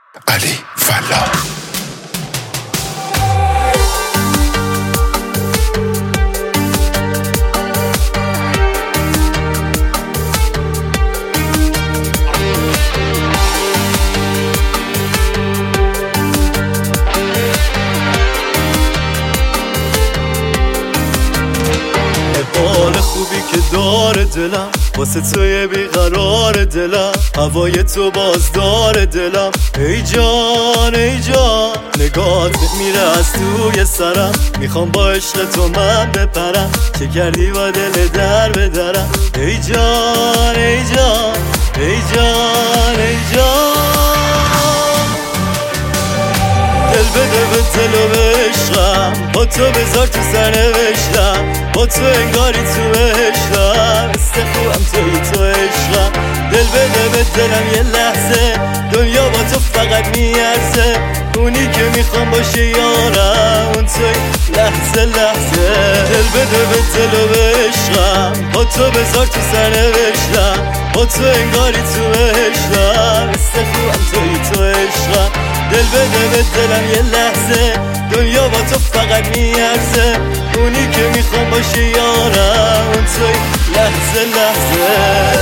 علی فلاح. حال خوبی که داره دلم واسه توی بیقرار دلم، هوای تو بازدار دلم. ای جان ای جان، نگات میره از توی سرم، میخوام با عشق تو من بپرم، چه کردی با دل در بدرم. ای جان ای جان ای جان ای جان، دل بده به دل و به عشقم، با تو بذار تو سرنوشتم، با تو انگاری تو عشقم، خوبم تو عشقم. دل بده به دلم یه لحظه، دنیا با تو فقط میارزه، اونی که میخوام باشه یارم، اون توی لحظه لحظه. دل بده به دل و به عشقم، با تو بذار تو سرنوشتم، با تو انگاری تو عشقم، خوبم تو عشقم. دل بده به دلم یه لحظه، دنیا با تو فقط میارزه، اونی که میخوام باشه یارم، اون توی لحظه لحظه.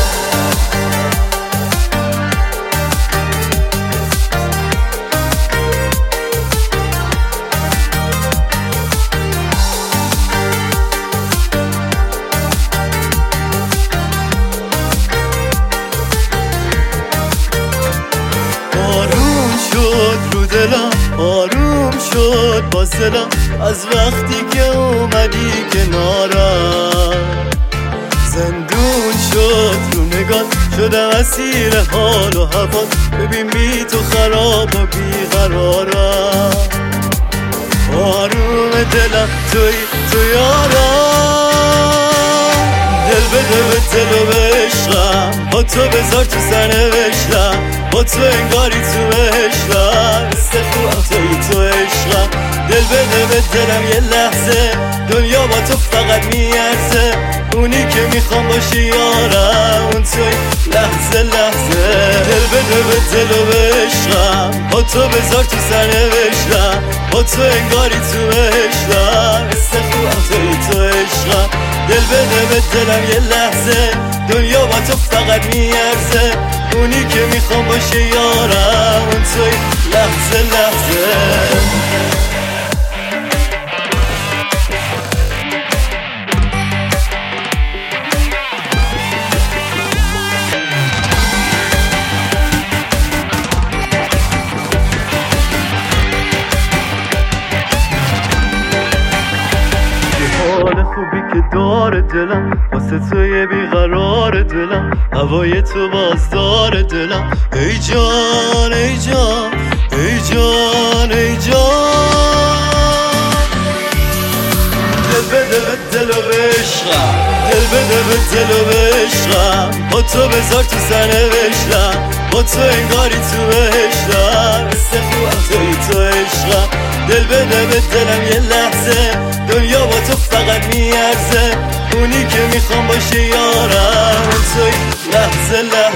آروم شد باز دلم از وقتی که اومدی کنارم، زندون شد رو نگات، شدم اسیر حال و هوات، ببین بی تو خراب و بیقرارم. آروم دلم توی یارم، دل بده به دل و به عشقم، با تو بذار تو سرنوشتم، با تو انگاری تو عشقم، خوبم تو عشقم. دل بده به دلم یه لحظه، دنیا با تو فقط میارزه، اونی که میخوام باشه یارم، اون توی لحظه لحظه. دل بده به دل و به عشقم، با تو بذار تو سرنوشتم، با تو انگاری تو عشقم، خوبم تو عشقم. دل بده به دلم یه لحظه، دنیا با تو فقط میارزه، اونی که میخوام باشه یارم، اون توی لحظه لحظه. حال خوبی که داره دلم واسه توی بیقرار دلم، هوای تو بازدار دلم. ای جان ای جان ای جان ای جان، دل بده به دل و به عشقم، دل بده به دل و به عشقم، با تو بذار تو سرنوشتم، با تو انگاری تو عشقم، خوبم تو عشقم. دل بده به دلم یه لحظه، دنیا با تو فقط میارزه، اونی که میخوام باشه یارم، اون توی لحظه لحظه.